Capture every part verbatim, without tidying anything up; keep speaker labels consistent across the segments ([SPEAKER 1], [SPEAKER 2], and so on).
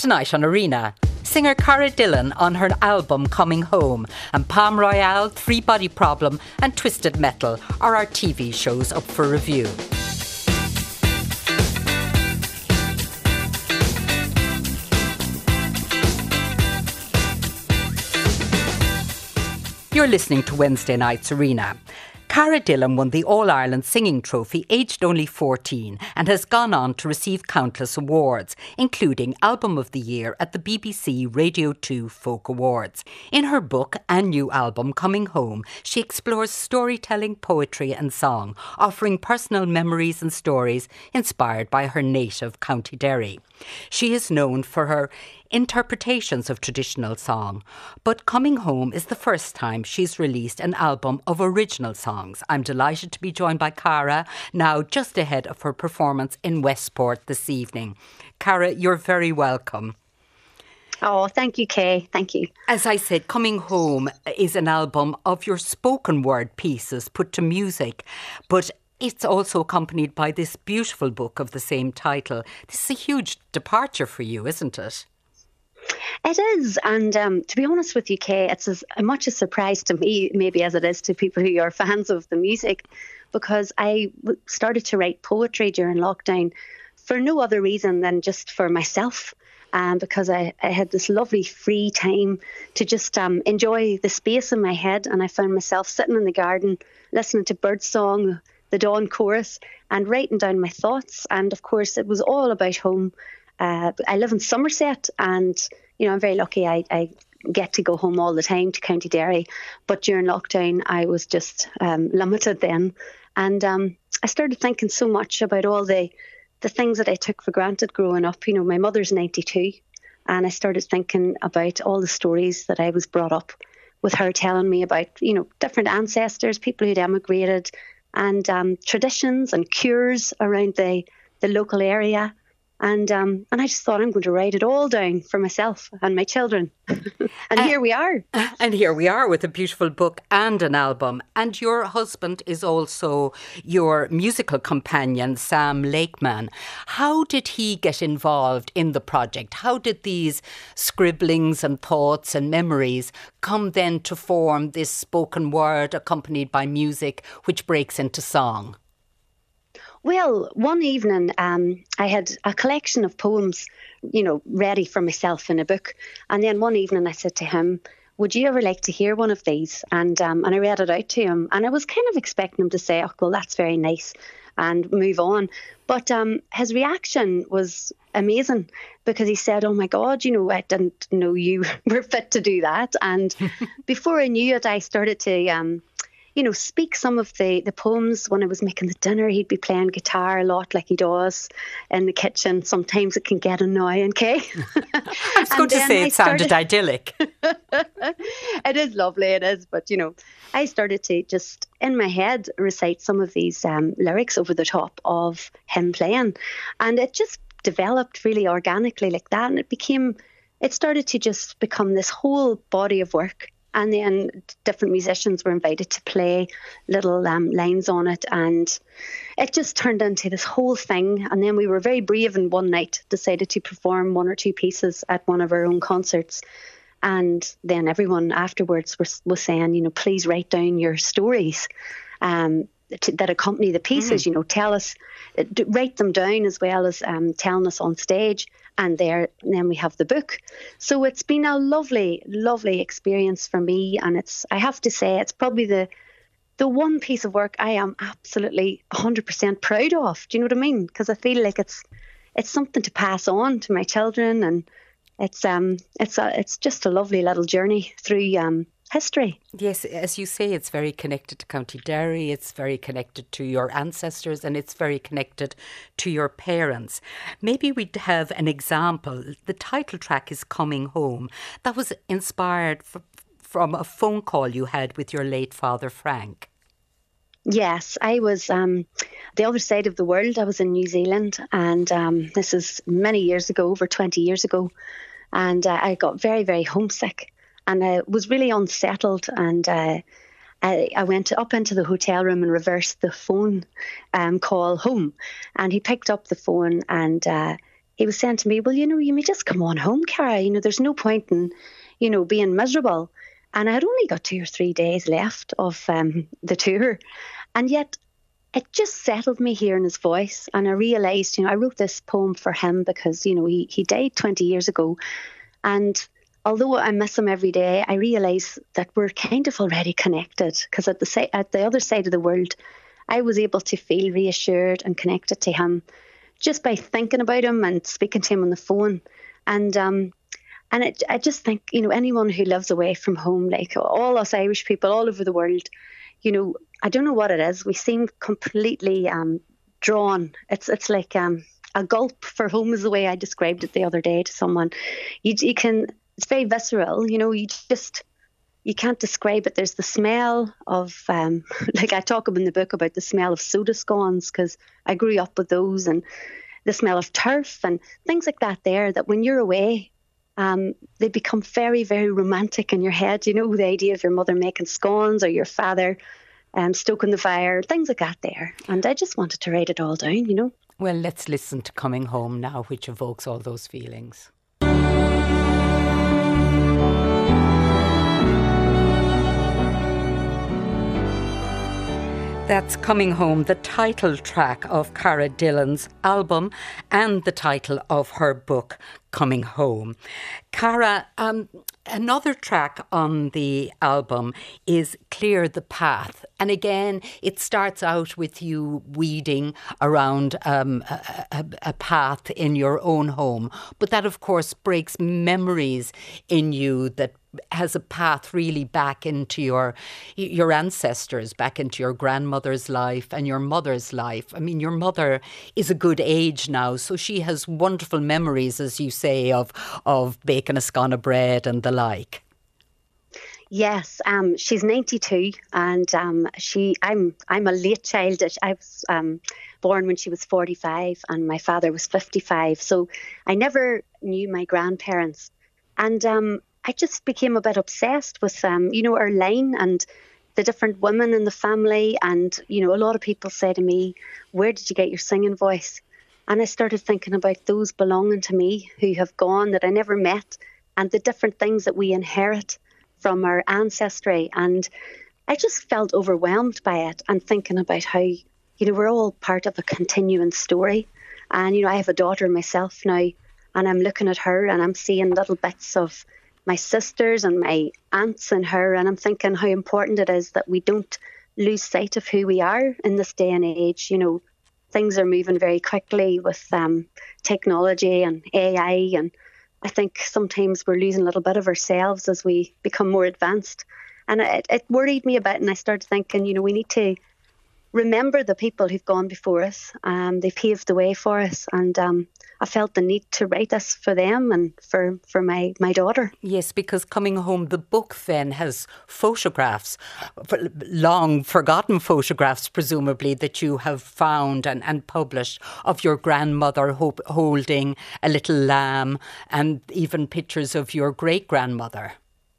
[SPEAKER 1] Tonight on Arena, singer Cara Dillon on her album Coming Home, and Palm Royale, Three Body Problem and Twisted Metal are our T V shows up for review. You're listening to Wednesday Night's Arena. Cara Dillon won the All-Ireland Singing Trophy aged only fourteen and has gone on to receive countless awards, including Album of the Year at the B B C Radio two Folk Awards. In her book and new album Coming Home, she explores storytelling, poetry and song, offering personal memories and stories inspired by her native County Derry. She is known for her interpretations of traditional song, but Coming Home is the first time she's released an album of original songs. I'm delighted to be joined by Cara, now just ahead of her performance in Westport this evening. Cara, you're very welcome.
[SPEAKER 2] Oh, thank you, Kay. Thank you.
[SPEAKER 1] As I said, Coming Home is an album of your spoken word pieces put to music, but it's also accompanied by this beautiful book of the same title. This is a huge departure for you, isn't it?
[SPEAKER 2] It is, and um, to be honest with you, Kay, it's as much a surprise to me maybe as it is to people who are fans of the music, because I started to write poetry during lockdown for no other reason than just for myself, um, because I, I had this lovely free time to just um, enjoy the space in my head, and I found myself sitting in the garden listening to birdsong, the dawn chorus, and writing down my thoughts. And of course it was all about home. Uh, I live in Somerset, and you know I'm very lucky. I, I get to go home all the time to County Derry, but during lockdown I was just um, limited then, and um, I started thinking so much about all the the things that I took for granted growing up. You know, my mother's ninety-two, and I started thinking about all the stories that I was brought up with her telling me about, you know, different ancestors, people who'd emigrated, and um, traditions and cures around the the local area. And um, and I just thought, I'm going to write it all down for myself and my children. and uh, here we are.
[SPEAKER 1] And here we are with a beautiful book and an album. And your husband is also your musical companion, Sam Lakeman. How did he get involved in the project? How did these scribblings and thoughts and memories come then to form this spoken word accompanied by music, which breaks into song?
[SPEAKER 2] Well, one evening um, I had a collection of poems, you know, ready for myself in a book. And then one evening I said to him, would you ever like to hear one of these? And um, and I read it out to him. And I was kind of expecting him to say, oh, well, that's very nice, and move on. But um, his reaction was amazing, because he said, oh, my God, you know, I didn't know you were fit to do that. And before I knew it, I started to... Um, you know, speak some of the, the poems. When I was making the dinner, he'd be playing guitar a lot, like he does in the kitchen. Sometimes it can get annoying, Kay.
[SPEAKER 1] I was going to say it sounded started... idyllic.
[SPEAKER 2] It is lovely, it is. But, you know, I started to just, in my head, recite some of these um, lyrics over the top of him playing. And it just developed really organically like that. And it became, it started to just become this whole body of work. And then different musicians were invited to play little um, lines on it. And it just turned into this whole thing. And then we were very brave, and one night decided to perform one or two pieces at one of our own concerts. And then everyone afterwards was, was saying, you know, please write down your stories um, to, that accompany the pieces. Mm. You know, tell us, write them down as well as um, telling us on stage. And there, and then we have the book. So it's been a lovely, lovely experience for me. And it's, I have to say, it's probably the the one piece of work I am absolutely one hundred percent proud of. Do you know what I mean? Because I feel like it's it's something to pass on to my children, and it's um it's a, it's just a lovely little journey through um history.
[SPEAKER 1] Yes, as you say, it's very connected to County Derry, it's very connected to your ancestors, and it's very connected to your parents. Maybe we'd have an example. The title track is Coming Home. That was inspired f- from a phone call you had with your late father, Frank.
[SPEAKER 2] Yes, I was um, the other side of the world. I was in New Zealand, and um, this is many years ago, over twenty years ago, and uh, I got very, very homesick. And I was really unsettled, and uh, I, I went up into the hotel room and reversed the phone um, call home. And he picked up the phone, and uh, he was saying to me, well, you know, you may just come on home, Cara. You know, there's no point in, you know, being miserable. And I had only got two or three days left of um, the tour. And yet it just settled me hearing his voice. And I realised, you know, I wrote this poem for him because, you know, he, he died twenty years ago. And although I miss him every day, I realise that we're kind of already connected, because at the si- at the other side of the world, I was able to feel reassured and connected to him just by thinking about him and speaking to him on the phone. And um, and it, I just think, you know, anyone who lives away from home, like all us Irish people all over the world, you know, I don't know what it is. We seem completely um, drawn. It's it's like um, a gulp for home is the way I described it the other day to someone. You you can. It's very visceral, you know, you just, you can't describe it. There's the smell of, um, like I talk in the book about the smell of soda scones, because I grew up with those, and the smell of turf and things like that there, that when you're away, um, they become very, very romantic in your head. You know, the idea of your mother making scones or your father um, stoking the fire, things like that there. And I just wanted to write it all down, you know.
[SPEAKER 1] Well, let's listen to Coming Home now, which evokes all those feelings. That's Coming Home, the title track of Cara Dillon's album and the title of her book, Coming Home. Cara, um, another track on the album is Clear the Path. And again, it starts out with you weeding around um, a, a, a path in your own home. But that, of course, breaks memories in you that has a path really back into your your ancestors, back into your grandmother's life and your mother's life. I mean, your mother is a good age now, so she has wonderful memories, as you say, of of baking a scone of bread and the like.
[SPEAKER 2] Yes, um, she's ninety-two, and um, she. I'm. I'm a late child. I was um, born when she was forty-five, and my father was fifty-five. So I never knew my grandparents, and um, I just became a bit obsessed with, um, you know, our line and the different women in the family. And you know, a lot of people say to me, "Where did you get your singing voice?" And I started thinking about those belonging to me who have gone that I never met, and the different things that we inherit from our ancestry. And I just felt overwhelmed by it, and thinking about how, you know, we're all part of a continuing story. And, you know, I have a daughter myself now, and I'm looking at her and I'm seeing little bits of my sisters and my aunts and her, and I'm thinking how important it is that we don't lose sight of who we are in this day and age. You know, things are moving very quickly with um, technology and A I, and I think sometimes we're losing a little bit of ourselves as we become more advanced. And it, it worried me a bit, and I started thinking, you know, we need to remember the people who've gone before us. Um, they've paved the way for us, and um, I felt the need to write this for them and for, for my, my daughter.
[SPEAKER 1] Yes, because Coming Home, the book then has photographs, long forgotten photographs presumably, that you have found and, and published of your grandmother ho- holding a little lamb, and even pictures of your great-grandmother.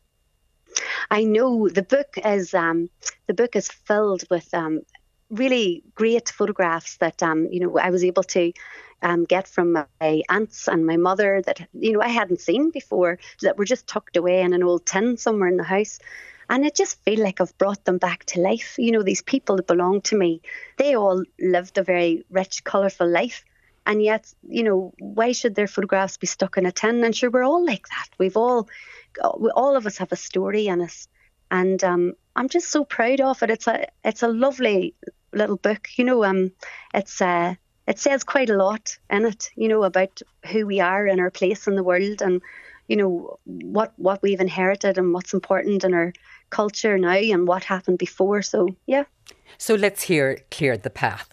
[SPEAKER 2] I know the book is um, the book is filled with um, really great photographs that um, you know I was able to um, get from my aunts and my mother that you know I hadn't seen before, that were just tucked away in an old tin somewhere in the house. And I just feel like I've brought them back to life. You know, these people that belong to me, they all lived a very rich, colourful life. And yet, you know, why should their photographs be stuck in a tin? And sure, we're all like that. We've all, all of us have a story in us. And um, I'm just so proud of it. It's a, it's a lovely little book. You know, um, it's uh, it says quite a lot in it. You know, about who we are and our place in the world, and you know what what we've inherited and what's important in our culture now and what happened before. So yeah.
[SPEAKER 1] So let's hear Clear the Path.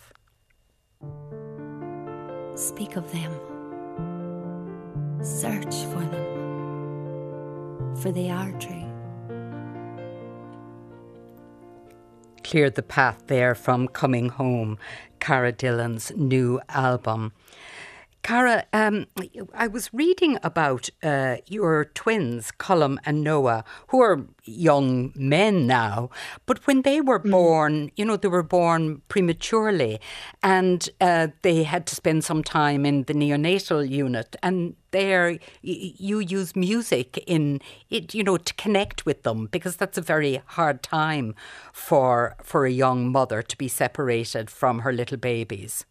[SPEAKER 3] Speak of them. Search for them, for they are true.
[SPEAKER 1] Clear the Path there from Coming Home, Cara Dillon's new album. Cara, um, I was reading about uh, your twins, Colm and Noah, who are young men now, but when they were mm. born, you know, they were born prematurely, and uh, they had to spend some time in the neonatal unit, and there you use music in it, you know, to connect with them, because that's a very hard time for for a young mother to be separated from her little babies.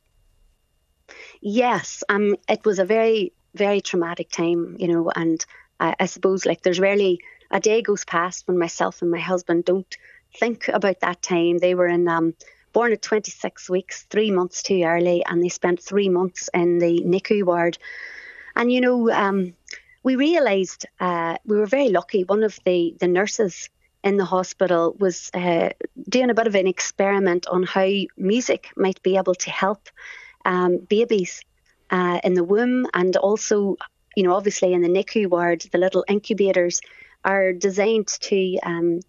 [SPEAKER 2] Yes, um, it was a very, very traumatic time, you know, and I, I suppose like there's rarely a day goes past when myself and my husband don't think about that time. They were in um, born at twenty-six weeks, three months too early, and they spent three months in the N I C U ward. And, you know, um, we realised uh, we were very lucky. One of the, the nurses in the hospital was uh, doing a bit of an experiment on how music might be able to help um, babies uh, in the womb. And also, you know, obviously in the N I C U ward, the little incubators are designed to um,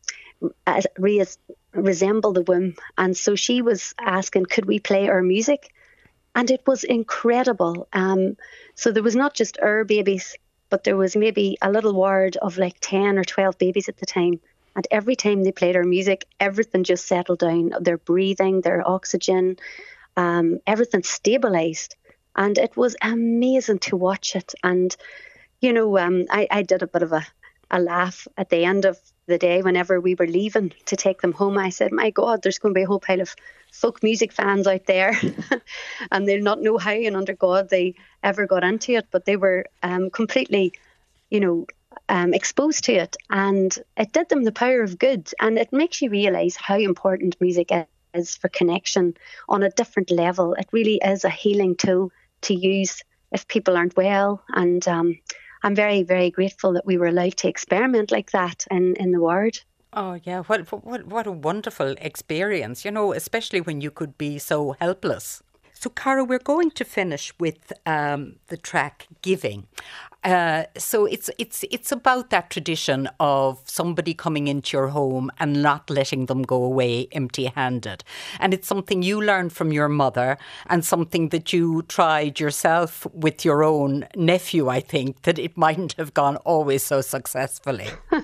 [SPEAKER 2] re- resemble the womb. And so she was asking, could we play our music? And it was incredible. Um, so there was not just our babies, but there was maybe a little ward of like ten or twelve babies at the time. And every time they played our music, everything just settled down. Their breathing, their oxygen, um, everything stabilised. And it was amazing to watch it. And, you know, um, I, I did a bit of a, a laugh at the end of the day whenever we were leaving to take them home. I said, my God, there's going to be a whole pile of folk music fans out there and they'll not know how and under God they ever got into it, but they were um, completely, you know, um, exposed to it, and it did them the power of good. And it makes you realise how important music is for connection on a different level. It really is a healing tool to use if people aren't well. And um, I'm very, very grateful that we were allowed to experiment like that in, in the ward.
[SPEAKER 1] Oh, yeah. What, what, what a wonderful experience, you know, especially when you could be so helpless. So, Cara, we're going to finish with um, the track Giving. Uh, so it's it's it's about that tradition of somebody coming into your home and not letting them go away empty-handed. And it's something you learned from your mother and something that you tried yourself with your own nephew, I think, that it mightn't have gone always so successfully.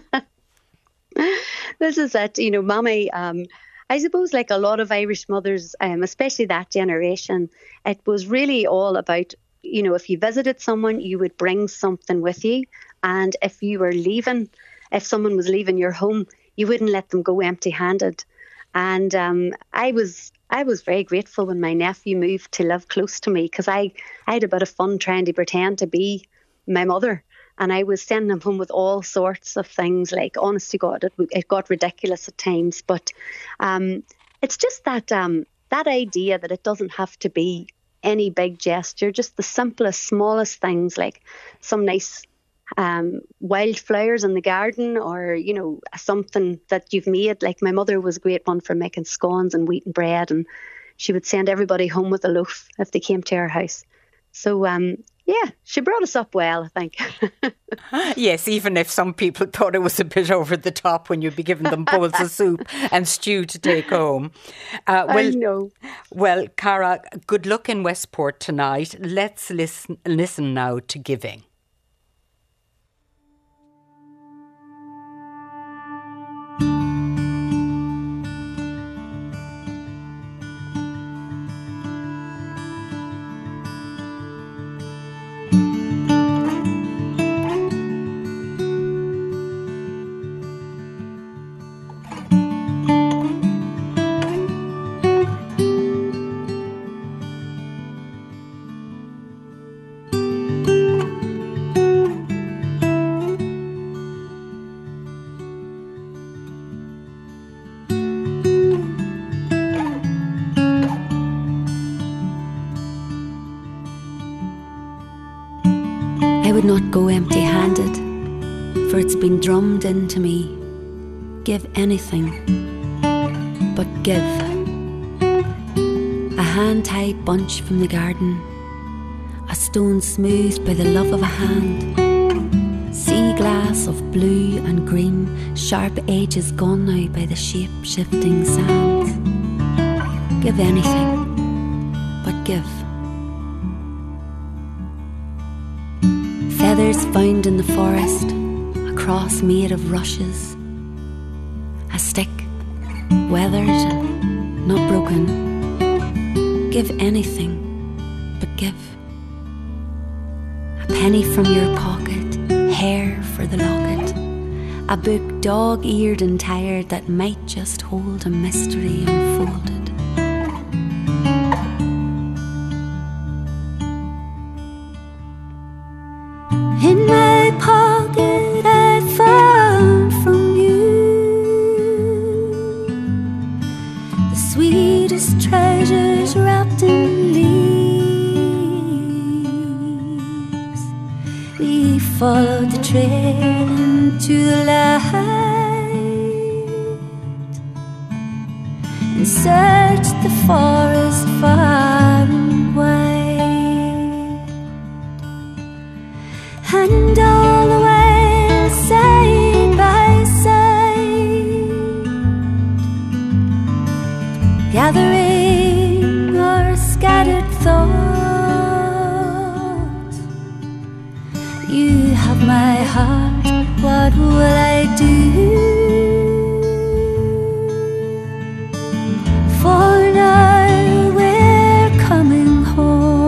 [SPEAKER 2] This is it, you know, Mommy, um, I suppose like a lot of Irish mothers, um, especially that generation, it was really all about, you know, if you visited someone, you would bring something with you. And if you were leaving, if someone was leaving your home, you wouldn't let them go empty-handed. And um, I was I was very grateful when my nephew moved to live close to me, because I, I had a bit of fun trying to pretend to be my mother. And I was sending him home with all sorts of things, like, honest to God, it, it got ridiculous at times. But um, it's just that um, that idea that it doesn't have to be any big gesture, just the simplest, smallest things, like some nice um, wildflowers in the garden, or, you know, something that you've made. Like my mother was a great one for making scones and wheaten bread, and she would send everybody home with a loaf if they came to our house. So, um, yeah, she brought us up well, I think.
[SPEAKER 1] Yes, even if some people thought it was a bit over the top when you'd be giving them bowls of soup and stew to take home.
[SPEAKER 2] Uh, well, I know.
[SPEAKER 1] Well, Cara, good luck in Westport tonight. Let's listen, listen now to Giving.
[SPEAKER 3] I would not go empty-handed, for it's been drummed into me. Give anything, but give. A hand-tied bunch from the garden, a stone smoothed by the love of a hand, sea glass of blue and green, sharp edges gone now by the shape-shifting sand. Give anything, but give. feathers found in the forest, a cross made of rushes, a stick, weathered and not broken. Give anything, but give. A penny from your pocket, hair for the locket, a book dog-eared and tired that might just hold a mystery unfolded. In my pocket I found from you the sweetest treasures wrapped in leaves. We followed the trail into the light and searched the forest far and wide. And all the way, side by side, gathering our scattered thoughts. You have my heart, what will I do? For now we're coming home.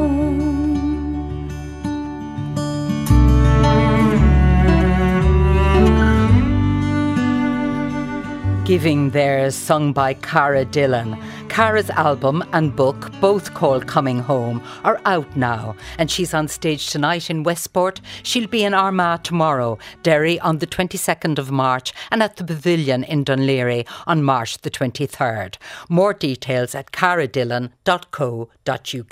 [SPEAKER 1] Giving There, sung by Cara Dillon. Cara's album and book, both called Coming Home, are out now, and she's on stage tonight in Westport. She'll be in Armagh tomorrow, Derry on the twenty-second of March, and at the Pavilion in Dunleary on March the twenty-third. More details at cara dillon dot co dot uk.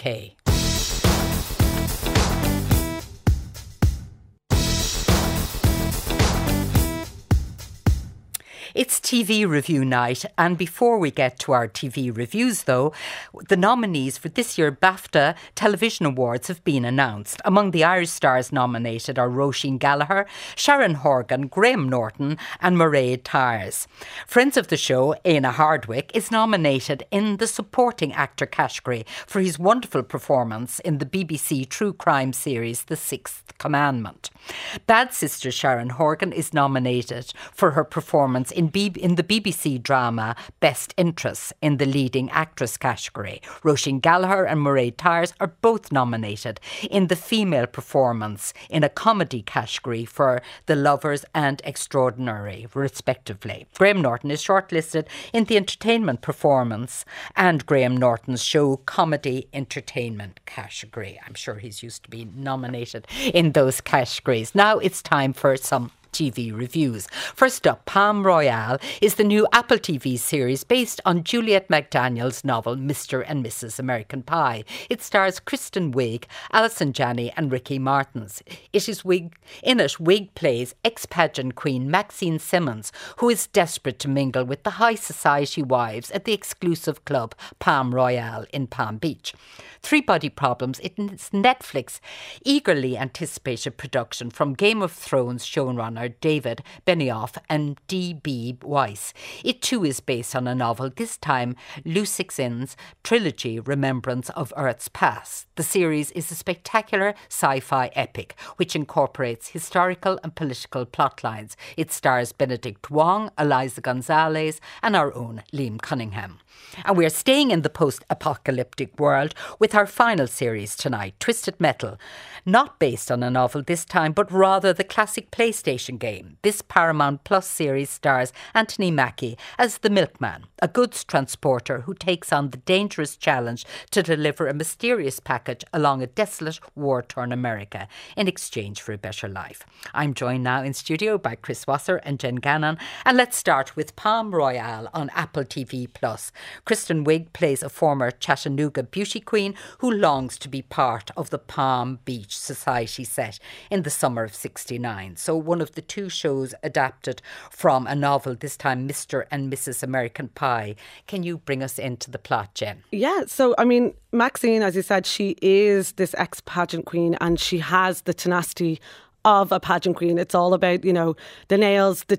[SPEAKER 1] It's T V review night, and before we get to our T V reviews though, the nominees for this year's BAFTA Television Awards have been announced. Among the Irish stars nominated are Roisin Gallagher, Sharon Horgan, Graham Norton and Mairead Tyres. Friends of the show, Éanna Hardwicke, is nominated in the supporting actor category for his wonderful performance in the B B C true crime series The Sixth Commandment. Bad Sister Sharon Horgan is nominated for her performance in B- in the B B C drama Best Interests in the leading actress category. Roisin Gallagher and Mairead Tyres are both nominated in the female performance in a comedy category for The Lovers and Extraordinary, respectively. Graham Norton is shortlisted in the entertainment performance and Graham Norton's show comedy entertainment category. I'm sure he's used to be nominated in those categories. Now it's time for some T V reviews. First up, Palm Royale is the new Apple T V series based on Juliet McDaniel's novel Mister and Missus American Pie. It stars Kristen Wiig, Alison Janney and Ricky Martins. It is Wiig, in it, Wiig plays ex-pageant queen Maxine Simmons, who is desperate to mingle with the high society wives at the exclusive club Palm Royale in Palm Beach. Three Body Problems is Netflix's eagerly anticipated production from Game of Thrones showrunner David Benioff and D B Weiss. It too is based on a novel, this time Liu Cixin's trilogy Remembrance of Earth's Past. The series is a spectacular sci-fi epic which incorporates historical and political plotlines. It stars Benedict Wong, Eliza Gonzalez and our own Liam Cunningham. And we're staying in the post-apocalyptic world with our final series tonight, Twisted Metal. Not based on a novel this time, but rather the classic PlayStation game. This Paramount Plus series stars Anthony Mackie as the Milkman, a goods transporter who takes on the dangerous challenge to deliver a mysterious package along a desolate, war-torn America in exchange for a better life. I'm joined now in studio by Chris Wasser and Jen Gannon, and let's start with Palm Royale on Apple T V Plus. Kristen Wiig plays a former Chattanooga beauty queen who longs to be part of the Palm Beach society set in the summer of sixty-nine. So one of the two shows adapted from a novel, this time Mister and Missus American Pie. Can you bring us into the plot, Jen?
[SPEAKER 4] Yeah, so I mean, Maxine, as you said, she is this ex-pageant queen and she has the tenacity of a pageant queen. It's all about, you know, the nails, the teeth,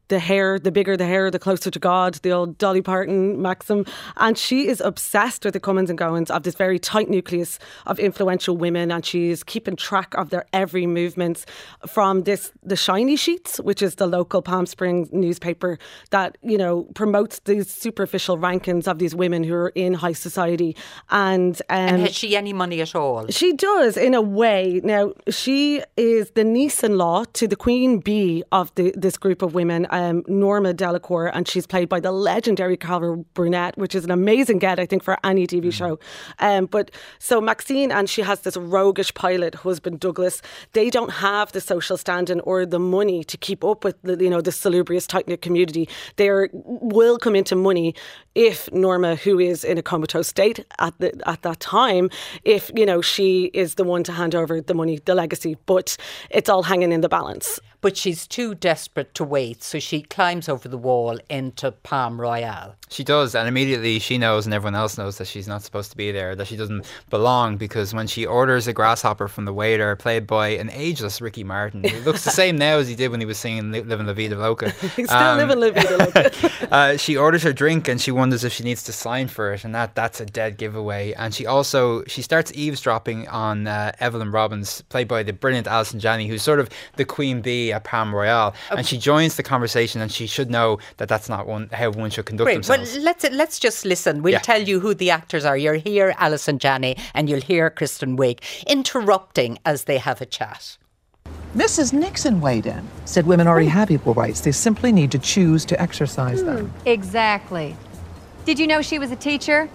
[SPEAKER 4] the hair, the bigger the hair, the closer to God, the old Dolly Parton maxim. And she is obsessed with the comings and goings of this very tight nucleus of influential women, and she's keeping track of their every movements from this, the Shiny Sheets, which is the local Palm Springs newspaper that, you know, promotes these superficial rankings of these women who are in high society. And, um,
[SPEAKER 1] and has she any money at all?
[SPEAKER 4] She does, in a way. Now, she is the niece-in-law to the queen bee of the, this group of women, Um, Norma Delacour, and she's played by the legendary Carol Burnett, which is an amazing get, I think, for any T V show. Um, but so Maxine, and she has this roguish pilot husband, Douglas. They don't have the social standing or the money to keep up with the, you know, the salubrious tight-knit community. They will come into money if Norma, who is in a comatose state at the at that time, if, you know, she is the one to hand over the money, the legacy. But it's all hanging in the balance.
[SPEAKER 1] But she's too desperate to wait, so she climbs over the wall into Palm Royale.
[SPEAKER 5] She does, and immediately she knows, and everyone else knows, that she's not supposed to be there, that she doesn't belong, because when she orders a grasshopper from the waiter, played by an ageless Ricky Martin, who looks the same now as he did when he was singing Livin' La Vida Loca.
[SPEAKER 4] He's still um, living La Vida Loca.
[SPEAKER 5] uh, she orders her drink, and she wonders if she needs to sign for it, and that that's a dead giveaway. And she also, she starts eavesdropping on uh, Evelyn Robbins, played by the brilliant Alison Janney, who's sort of the queen bee at Palm Royale, and she joins the conversation, and she should know that that's not one, how one should conduct
[SPEAKER 1] Great.
[SPEAKER 5] themselves.
[SPEAKER 1] Well, let's let's just listen. We'll
[SPEAKER 5] Yeah.
[SPEAKER 1] tell you who the actors are. You'll hear Alison Janney and you'll hear Kristen Wiig interrupting as they have a chat.
[SPEAKER 6] Missus Nixon weighed in, said women already have equal rights. They simply need to choose to exercise them.
[SPEAKER 7] Exactly. Did you know she was a teacher?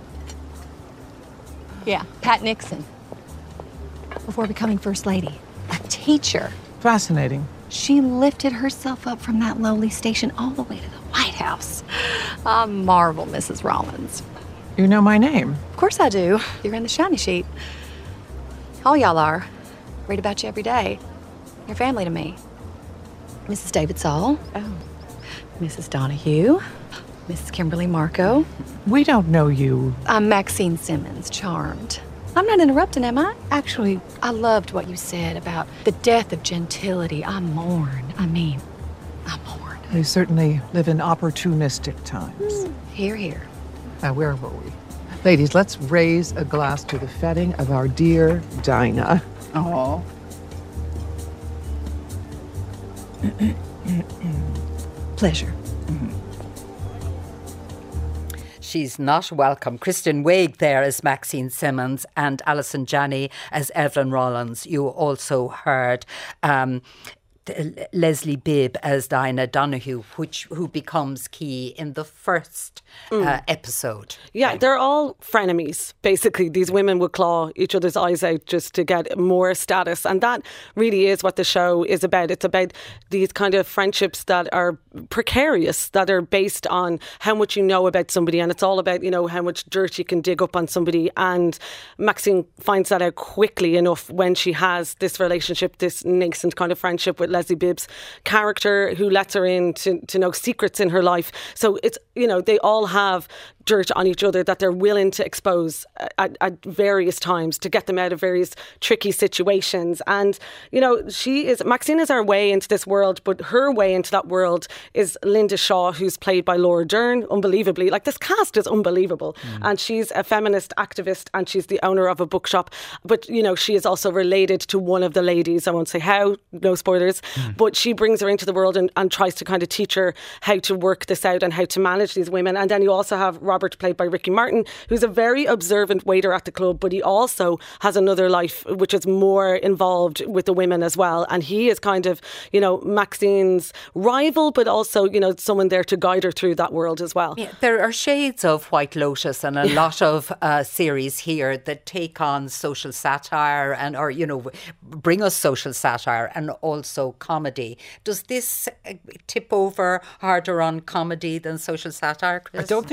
[SPEAKER 7] Yeah, Pat Nixon. Before becoming First Lady. A teacher.
[SPEAKER 6] Fascinating.
[SPEAKER 7] She lifted herself up from that lowly station all the way to the White House. I marvel, Missus Rollins.
[SPEAKER 6] You know my name.
[SPEAKER 7] Of course I do. You're in the Shiny Sheet. All y'all are. Read about you every day. You're family to me. Missus David Saul. Oh. Missus Donahue. Missus Kimberly Marco.
[SPEAKER 6] We don't know you.
[SPEAKER 7] I'm Maxine Simmons, charmed. I'm not interrupting, am I? Actually, I loved what you said about the death of gentility. I mourn. I mean, I mourn.
[SPEAKER 6] We certainly live in opportunistic times.
[SPEAKER 7] Here, here.
[SPEAKER 6] Now, where were we? Ladies, let's raise a glass to the feting of our dear Dinah.
[SPEAKER 7] Oh. Pleasure.
[SPEAKER 1] She's not welcome. Kristen Wiig there as Maxine Simmons and Alison Janney as Evelyn Rollins. You also heard um, Leslie Bibb as Dinah Donahue, which who becomes key in the first mm. uh, episode.
[SPEAKER 4] Yeah, they're all frenemies, basically. These women would claw each other's eyes out just to get more status. And that really is what the show is about. It's about these kind of friendships that are precarious, that are based on how much you know about somebody. And it's all about, you know, how much dirt you can dig up on somebody. And Maxine finds that out quickly enough when she has this relationship, this nascent kind of friendship with Leslie Bibb's character, who lets her in to, to know secrets in her life. So it's, you know, they all have dirt on each other that they're willing to expose at, at various times to get them out of various tricky situations. And, you know, she is, Maxine is our way into this world, but her way into that world is Linda Shaw, who's played by Laura Dern, unbelievably. Like, this cast is unbelievable. Mm. And she's a feminist activist and she's the owner of a bookshop. But, you know, she is also related to one of the ladies. I won't say how, no spoilers, mm. but she brings her into the world and, and tries to kind of teach her how to work this out and how to manage these women. And then you also have Robert, played by Ricky Martin, who's a very observant waiter at the club, but he also has another life which is more involved with the women as well. And he is kind of, you know, Maxine's rival, but also, you know, someone there to guide her through that world as well.
[SPEAKER 1] Yeah, there are shades of White Lotus and a yeah. lot of uh, series here that take on social satire and, or, you know, bring us social satire and also comedy. Does this tip over harder on comedy than social satire, Chris?
[SPEAKER 5] I don't think there's a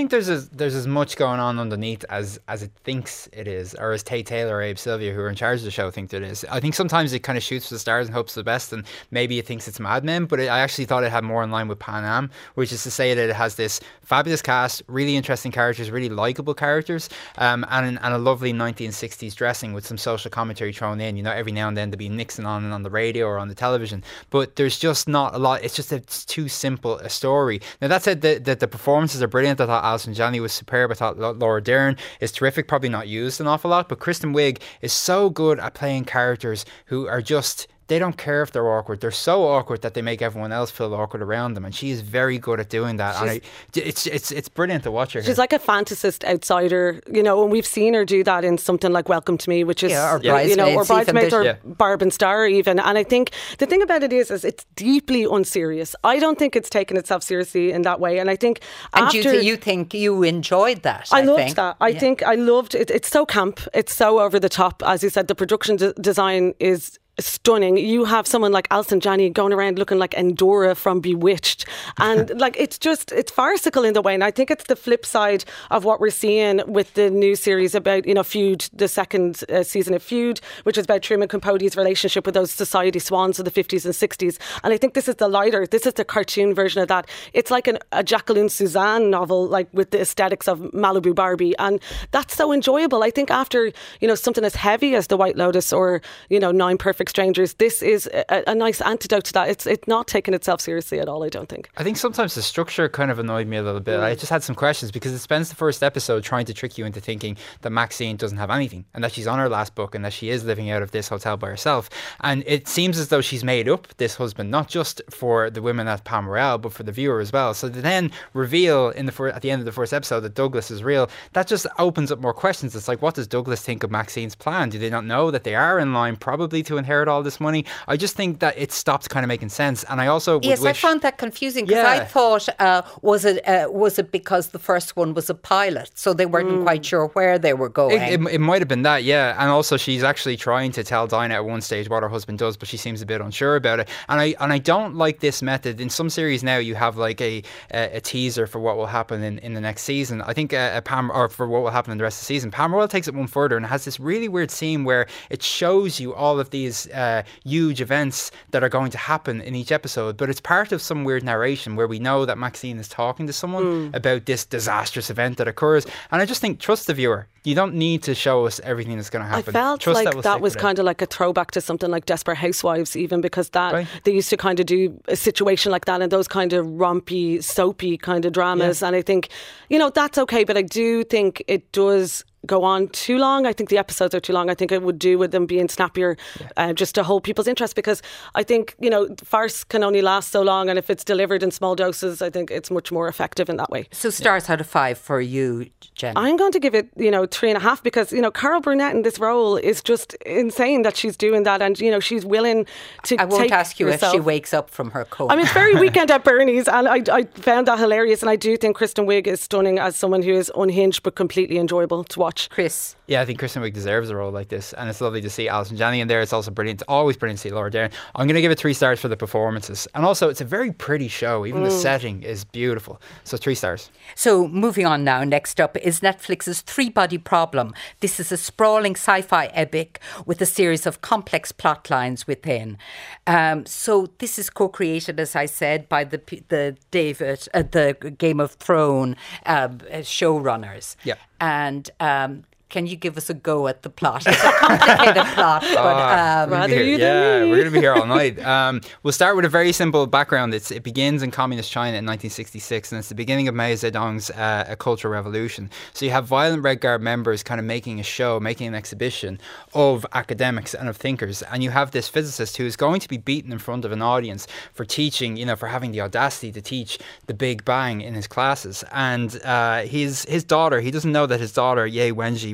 [SPEAKER 5] there's as much going on underneath as as it thinks it is, or as Tate Taylor or Abe Sylvia, who are in charge of the show, think it is. I think sometimes it kind of shoots for the stars and hopes for the best, and maybe it thinks it's Mad Men, but it, I actually thought it had more in line with Pan Am, which is to say that it has this fabulous cast, really interesting characters, really likeable characters, um, and, and a lovely nineteen sixties dressing with some social commentary thrown in. You know, every now and then there'd be Nixon on and on the radio or on the television, but there's just not a lot. It's just it's too simple a story. Now that said, the, the, the performances are brilliant. I thought Alison Janney was superb. I thought Laura Dern is terrific, probably not used an awful lot, but Kristen Wiig is so good at playing characters who are just, they don't care if they're awkward. They're so awkward that they make everyone else feel awkward around them, and she is very good at doing that. And I, it's it's it's brilliant to watch her.
[SPEAKER 4] She's
[SPEAKER 5] here.
[SPEAKER 4] like a fantasist outsider, you know, and we've seen her do that in something like Welcome to Me, which is,
[SPEAKER 1] yeah, or
[SPEAKER 4] you know, or Bridesmaids, or
[SPEAKER 5] yeah.
[SPEAKER 4] Barb and Star even. And I think the thing about it is, is it's deeply unserious. I don't think it's taken itself seriously in that way. And I think
[SPEAKER 1] and
[SPEAKER 4] after,
[SPEAKER 1] you, th- you think you enjoyed that?
[SPEAKER 4] I,
[SPEAKER 1] I
[SPEAKER 4] loved
[SPEAKER 1] think.
[SPEAKER 4] that. I
[SPEAKER 1] yeah.
[SPEAKER 4] think I loved it. It's so camp. It's so over the top. As you said, the production d- design is stunning. You have someone like Alison Janney going around looking like Endora from Bewitched, and like it's just it's farcical in the way. And I think it's the flip side of what we're seeing with the new series about, you know, Feud, the second uh, season of Feud, which is about Truman Capote's relationship with those society swans of the fifties and sixties. And I think this is the lighter, this is the cartoon version of that. It's like an, a Jacqueline Suzanne novel, like with the aesthetics of Malibu Barbie, and that's so enjoyable. I think after, you know, something as heavy as The White Lotus or, you know, Nine Perfect Strangers, this is a, a nice antidote to that. It's it's not taking itself seriously at all, I don't think.
[SPEAKER 5] I think sometimes the structure kind of annoyed me a little bit. Mm. I just had some questions because it spends the first episode trying to trick you into thinking that Maxine doesn't have anything and that she's on her last book and that she is living out of this hotel by herself. And it seems as though she's made up this husband, not just for the women at Palm Royale, but for the viewer as well. So to then reveal in the fir- at the end of the first episode that Douglas is real, that just opens up more questions. It's like, what does Douglas think of Maxine's plan? Do they not know that they are in line probably to inherit all this money? I just think that it stopped kind of making sense. And I also would
[SPEAKER 1] yes,
[SPEAKER 5] wish...
[SPEAKER 1] I found that confusing because
[SPEAKER 5] yeah.
[SPEAKER 1] I thought uh, was it uh, was it because the first one was a pilot, so they weren't mm. quite sure where they were going.
[SPEAKER 5] It, it, it might have been that, yeah. And also, she's actually trying to tell Dinah at one stage what her husband does, but she seems a bit unsure about it. And I and I don't like this method. In some series now, you have like a a, a teaser for what will happen in, in the next season. I think a, a Pam or for what will happen in the rest of the season. Pam Royal takes it one further and has this really weird scene where it shows you all of these uh, huge events that are going to happen in each episode, but it's part of some weird narration where we know that Maxine is talking to someone mm. about this disastrous event that occurs. And I just think, trust the viewer. You don't need to show us everything that's going to happen.
[SPEAKER 4] I felt
[SPEAKER 5] trust
[SPEAKER 4] like
[SPEAKER 5] that, we'll
[SPEAKER 4] that was kind of like a throwback to something like Desperate Housewives, even because that right. they used to kind of do a situation like that and those kind of rompy, soapy kind of dramas. Yeah. And I think, you know, that's okay, but I do think it does go on too long. I think the episodes are too long. I think it would do with them being snappier, yeah. uh, just to hold people's interest, because I think, you know, farce can only last so long, and if it's delivered in small doses, I think it's much more effective in that way.
[SPEAKER 1] So stars yeah. out of five for you, Jen?
[SPEAKER 4] I'm going to give it, you know, three and a half, because, you know, Carol Burnett in this role is just insane that she's doing that, and, you know, she's willing to
[SPEAKER 1] I won't
[SPEAKER 4] take
[SPEAKER 1] ask you
[SPEAKER 4] herself.
[SPEAKER 1] if she wakes up from her coma.
[SPEAKER 4] I mean, it's very Weekend at Bernie's, and I, I found that hilarious, and I do think Kristen Wiig is stunning as someone who is unhinged but completely enjoyable to watch.
[SPEAKER 1] Chris?
[SPEAKER 5] Yeah, I think Kristen Wiig deserves a role like this, and it's lovely to see Alison Janney in there. It's also brilliant, always brilliant to see Laura Dern. I'm going to give it three stars for the performances, and also it's a very pretty show. Even mm. the setting is beautiful, so three stars.
[SPEAKER 1] So moving on now, next up is Netflix's Three Body Problem. This is a sprawling sci-fi epic with a series of complex plot lines within. Um, so this is co-created, as I said, by the the David, uh, the Game of Thrones uh, showrunners.
[SPEAKER 5] Yeah,
[SPEAKER 1] and. Um, Can you give us a go at the plot? It's a complicated plot, but um,
[SPEAKER 4] rather you
[SPEAKER 5] yeah,
[SPEAKER 4] than me.
[SPEAKER 5] We're going to be here all night. Um, we'll start with a very simple background. It's, it begins in communist China in nineteen sixty-six, and it's the beginning of Mao Zedong's uh, a cultural revolution. So you have violent Red Guard members kind of making a show, making an exhibition of academics and of thinkers, and you have this physicist who is going to be beaten in front of an audience for teaching, you know, for having the audacity to teach the Big Bang in his classes. And uh, his his daughter, he doesn't know that his daughter Ye Wenji,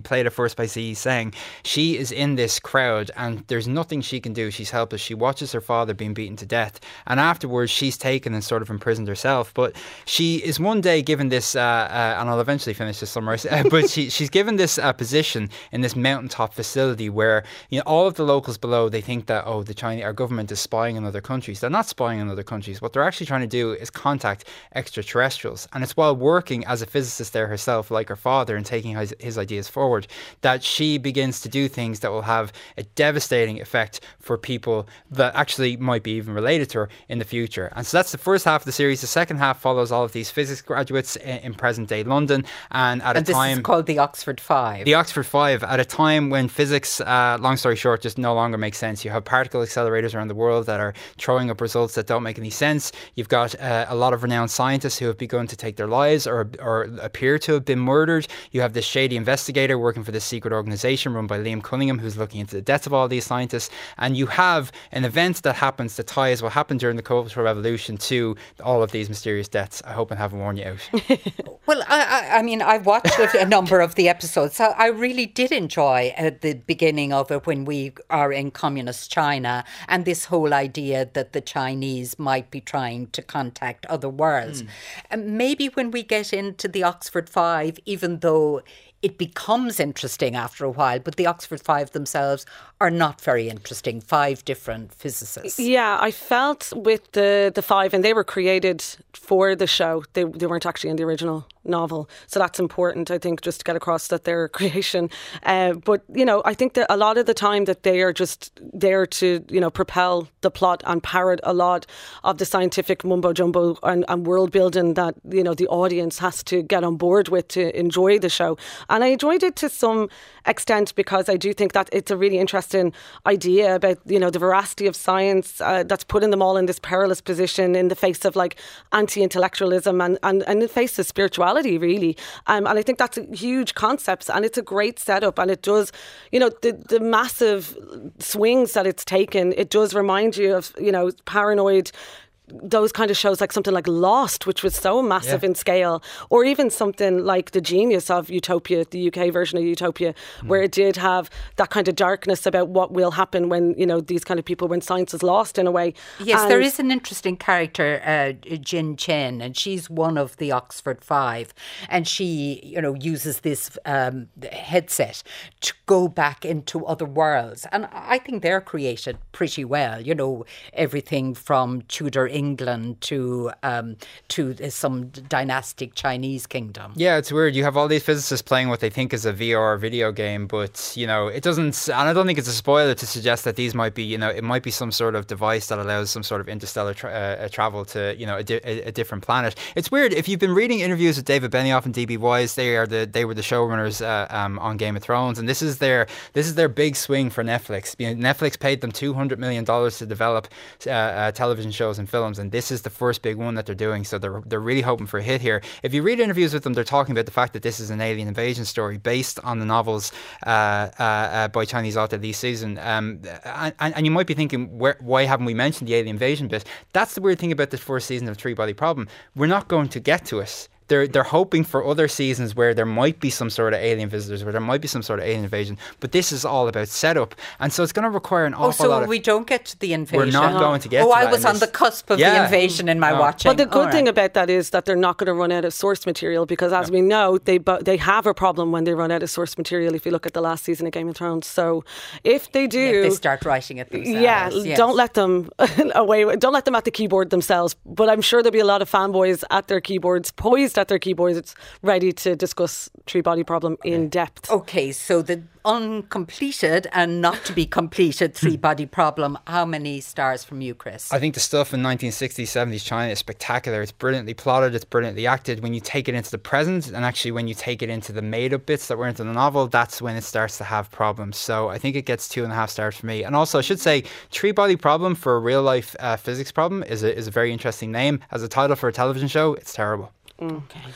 [SPEAKER 5] played at first by Ziyi Zhang, she is in this crowd and there's nothing she can do. She's helpless. She watches her father being beaten to death, and afterwards she's taken and sort of imprisoned herself. But she is one day given this, uh, uh, and I'll eventually finish this summary, uh, but she, she's given this uh, position in this mountaintop facility where, you know, all of the locals below, they think that, oh, the Chinese, our government is spying on other countries. They're not spying on other countries. What they're actually trying to do is contact extraterrestrials. And it's while working as a physicist there herself, like her father, and taking his, his ideas forward, that she begins to do things that will have a devastating effect for people that actually might be even related to her in the future. And so that's the first half of the series. The second half follows all of these physics graduates in, in present day London, and at
[SPEAKER 1] and
[SPEAKER 5] a time
[SPEAKER 1] this is called the Oxford Five.
[SPEAKER 5] The Oxford Five, at a time when physics, uh, long story short, just no longer makes sense. You have particle accelerators around the world that are throwing up results that don't make any sense. You've got uh, a lot of renowned scientists who have begun to take their lives or or appear to have been murdered. You have this shady investigator working for this secret organisation run by Liam Cunningham, who's looking into the deaths of all these scientists. And you have an event that happens that ties what happened during the Cultural Revolution to all of these mysterious deaths. I hope I haven't worn you out.
[SPEAKER 1] Well, I, I, I mean, I watched a number of the episodes. So I really did enjoy at the beginning of it when we are in communist China, and this whole idea that the Chinese might be trying to contact other worlds. Mm. And maybe when we get into the Oxford Five, even though it becomes interesting after a while, but the Oxford Five themselves are not very interesting. Five different physicists.
[SPEAKER 4] Yeah, I felt with the, the five, and they were created for the show. They they weren't actually in the original novel. So that's important, I think, just to get across that they're a creation. Uh, but, you know, I think that a lot of the time that they are just there to, you know, propel the plot and parrot a lot of the scientific mumbo jumbo and, and world building that, you know, the audience has to get on board with to enjoy the show. And I enjoyed it to some extent because I do think that it's a really interesting idea about, you know, the veracity of science uh, that's putting them all in this perilous position in the face of like anti-intellectualism and, and, and in the face of spirituality, really. Um, and I think that's a huge concept, and it's a great setup, and it does, you know, the, the massive swings that it's taken, it does remind you of, you know, paranoid, those kind of shows like something like Lost, which was so massive yeah. in scale, or even something like The Genius of Utopia, the U K version of Utopia, mm. where it did have that kind of darkness about what will happen when, you know, these kind of people, when science is lost in a way.
[SPEAKER 1] Yes,
[SPEAKER 4] and
[SPEAKER 1] there is an interesting character, uh, Jin Chen, and she's one of the Oxford Five, and she, you know, uses this um, headset to go back into other worlds, and I think they're created pretty well, you know, everything from Tudor England to um, to some dynastic Chinese kingdom.
[SPEAKER 5] Yeah, it's weird. You have all these physicists playing what they think is a V R video game, but, you know, it doesn't, and I don't think it's a spoiler to suggest that these might be, you know, it might be some sort of device that allows some sort of interstellar tra- uh, travel to, you know, a, di- a different planet. It's weird. If you've been reading interviews with David Benioff and D B Wise, they are the they were the showrunners uh, um, on Game of Thrones, and this is their this is their big swing for Netflix. You know, Netflix paid them two hundred million dollars to develop uh, uh, television shows and films, and this is the first big one that they're doing, so they're they're really hoping for a hit here. If you read interviews with them, they're talking about the fact that this is an alien invasion story based on the novels uh, uh, uh, by Chinese author Li Suzhen. Um, and, and you might be thinking, where, why haven't we mentioned the alien invasion bit? That's the weird thing about this first season of Three Body Problem. We're not going to get to it. They're they're hoping for other seasons where there might be some sort of alien visitors, where there might be some sort of alien invasion. But this is all about setup, and so it's going to require an awful
[SPEAKER 1] oh, so
[SPEAKER 5] lot of...
[SPEAKER 1] we don't get to the invasion.
[SPEAKER 5] We're not
[SPEAKER 1] no.
[SPEAKER 5] going to get
[SPEAKER 1] oh,
[SPEAKER 5] to
[SPEAKER 1] I
[SPEAKER 5] that.
[SPEAKER 1] was on the cusp of yeah. the invasion in my
[SPEAKER 5] no.
[SPEAKER 1] watching.
[SPEAKER 4] But the good
[SPEAKER 1] all
[SPEAKER 4] thing
[SPEAKER 1] right.
[SPEAKER 4] about that is that they're not going to run out of source material, because as
[SPEAKER 5] no.
[SPEAKER 4] we know, they bu- they have a problem when they run out of source material. If you look at the last season of Game of Thrones, so if they do,
[SPEAKER 1] yeah, they start writing it themselves.
[SPEAKER 4] Yeah,
[SPEAKER 1] yes.
[SPEAKER 4] don't let them away. Don't let them at the keyboard themselves. But I'm sure there'll be a lot of fanboys at their keyboards, poised at their keyboards, ready to discuss Three Body Problem in depth.
[SPEAKER 1] Okay, so the uncompleted and not to be completed Three Body Problem. How many stars from you, Chris?
[SPEAKER 5] I think the stuff in nineteen sixties, seventies China is spectacular. It's brilliantly plotted. It's brilliantly acted. When you take it into the present, and actually when you take it into the made-up bits that were into the novel, that's when it starts to have problems. So I think it gets two and a half stars for me. And also, I should say, Three Body Problem for a real-life uh, physics problem is a, is a very interesting name. As a title for a television show, it's terrible.
[SPEAKER 4] Mm.
[SPEAKER 1] Okay.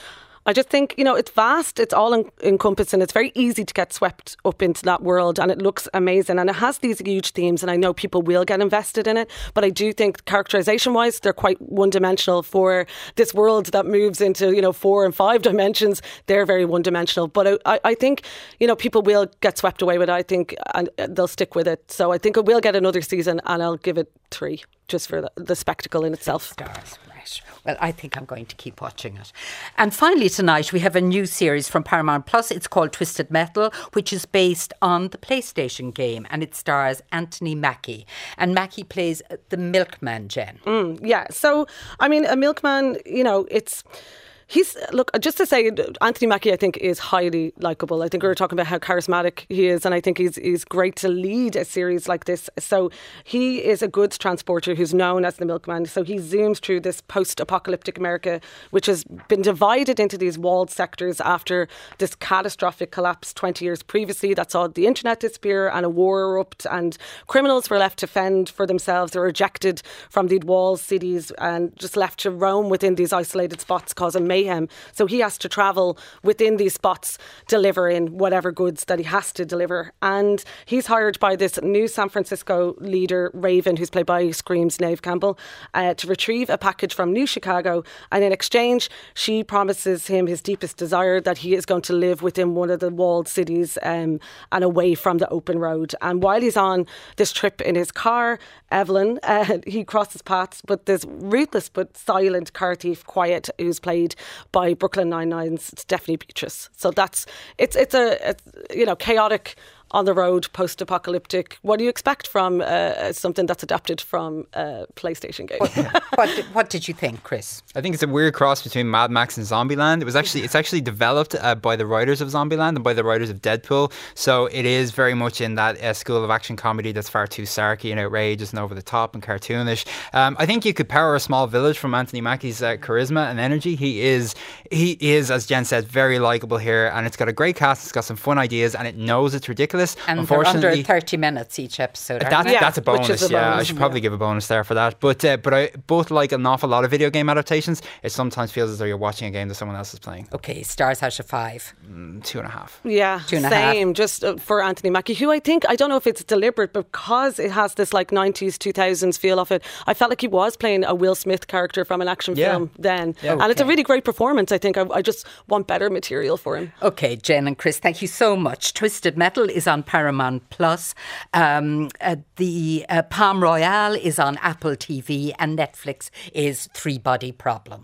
[SPEAKER 4] I just think, you know, it's vast, it's all en- encompassing, it's very easy to get swept up into that world, and it looks amazing, and it has these huge themes, and I know people will get invested in it, but I do think characterization wise they're quite one dimensional. For this world that moves into, you know, four and five dimensions, they're very one dimensional, but I, I think, you know, people will get swept away with it, I think, and they'll stick with it. So I think it will get another season, and I'll give it three just for the, the spectacle in itself.
[SPEAKER 1] Stars. Well, I think I'm going to keep watching it. And finally tonight we have a new series from Paramount Plus. It's called Twisted Metal, which is based on the PlayStation game, and it stars Anthony Mackie. And Mackie plays the milkman, Jen.
[SPEAKER 4] Mm, yeah. So, I mean, a milkman, you know, it's... He's, look, just to say, Anthony Mackie, I think, is highly likeable. I think we were talking about how charismatic he is, and I think he's he's great to lead a series like this. So he is a goods transporter who's known as the milkman. So he zooms through this post-apocalyptic America, which has been divided into these walled sectors after this catastrophic collapse twenty years previously that saw the internet disappear and a war erupt, and criminals were left to fend for themselves. They were ejected from these walled cities and just left to roam within these isolated spots, causing mayhem. So he has to travel within these spots, delivering whatever goods that he has to deliver. And he's hired by this new San Francisco leader, Raven, who's played by Scream's Neve Campbell, uh, to retrieve a package from New Chicago. And in exchange, she promises him his deepest desire, that he is going to live within one of the walled cities um, and away from the open road. And while he's on this trip in his car, Evelyn, uh, he crosses paths with this ruthless but silent car thief, Quiet, who's played by Brooklyn Nine-Nine's Stephanie Beatrice. So that's, it's it's a, it's, you know, chaotic, on the road, post-apocalyptic. What do you expect from uh, something that's adapted from a PlayStation game?
[SPEAKER 1] What, what, did, what did you think, Chris?
[SPEAKER 5] I think it's a weird cross between Mad Max and Zombieland. It was actually it's actually developed uh, by the writers of Zombieland and by the writers of Deadpool. So it is very much in that uh, school of action comedy that's far too sarky and outrageous and over the top and cartoonish. Um, I think you could power a small village from Anthony Mackie's uh, charisma and energy. He is he is, as Jen said, very likeable here, and it's got a great cast. It's got some fun ideas, and it knows it's ridiculous.
[SPEAKER 1] And they're under thirty minutes each episode.
[SPEAKER 5] That,
[SPEAKER 1] yeah,
[SPEAKER 5] that's a bonus.
[SPEAKER 4] A
[SPEAKER 5] yeah,
[SPEAKER 4] bonus.
[SPEAKER 5] I should probably yeah. give a bonus there for that. But uh, but I both like an awful lot of video game adaptations. It sometimes feels as though you're watching a game that someone else is playing.
[SPEAKER 1] Okay, stars out of five.
[SPEAKER 5] Mm, two and a half.
[SPEAKER 4] Yeah,
[SPEAKER 1] two and
[SPEAKER 4] same.
[SPEAKER 1] A half.
[SPEAKER 4] Just uh, for Anthony Mackie, who I think, I don't know if it's deliberate, because it has this like nineties, two thousands feel of it. I felt like he was playing a Will Smith character from an action
[SPEAKER 5] yeah.
[SPEAKER 4] film then.
[SPEAKER 5] Yeah.
[SPEAKER 4] And
[SPEAKER 1] okay.
[SPEAKER 4] it's a really great performance. I think I, I just want better material for him.
[SPEAKER 1] Okay, Jen and Chris, thank you so much. Twisted Metal is on Paramount Plus. Um, uh, the uh, Palm Royale is on Apple T V, and Netflix is Three Body Problem.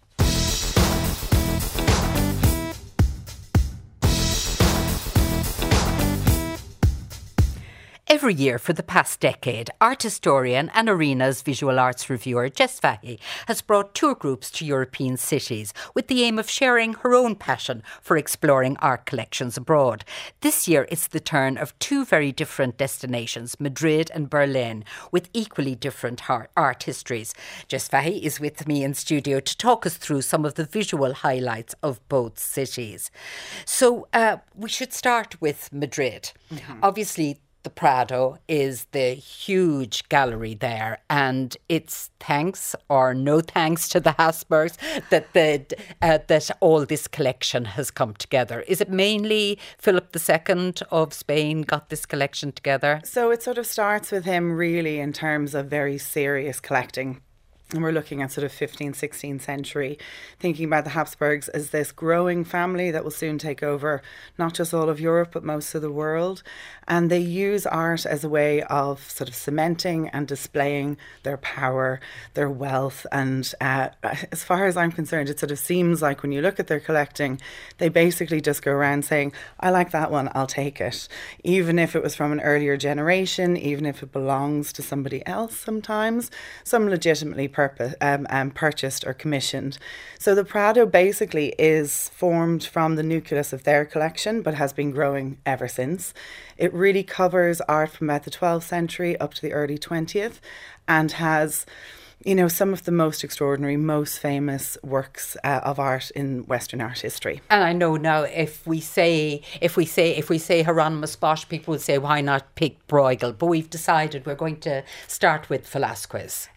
[SPEAKER 1] Every year for the past decade, art historian and Arena's visual arts reviewer Jess Fahey has brought tour groups to European cities with the aim of sharing her own passion for exploring art collections abroad. This year it's the turn of two very different destinations, Madrid and Berlin, with equally different art histories. Jess Fahey is with me in studio to talk us through some of the visual highlights of both cities. So uh, we should start with Madrid. Mm-hmm. Obviously, the Prado is the huge gallery there, and it's thanks or no thanks to the Habsburgs that the uh, that all this collection has come together. Is it mainly Philip the Second of Spain got this collection together?
[SPEAKER 8] So it sort of starts with him really in terms of very serious collecting. And we're looking at sort of fifteenth, sixteenth century, thinking about the Habsburgs as this growing family that will soon take over not just all of Europe, but most of the world. And they use art as a way of sort of cementing and displaying their power, their wealth. And uh, as far as I'm concerned, it sort of seems like when you look at their collecting, they basically just go around saying, I like that one, I'll take it. Even if it was from an earlier generation, even if it belongs to somebody else sometimes, some legitimately purpose, um, um, purchased or commissioned. So the Prado basically is formed from the nucleus of their collection, but has been growing ever since. It really covers art from about the twelfth century up to the early twentieth, and has, you know, some of the most extraordinary, most famous works uh, of art in Western art history.
[SPEAKER 1] And I know now, if we say if we say if we say Hieronymus Bosch, people would say, why not pick Bruegel? But we've decided we're going to start with Velázquez.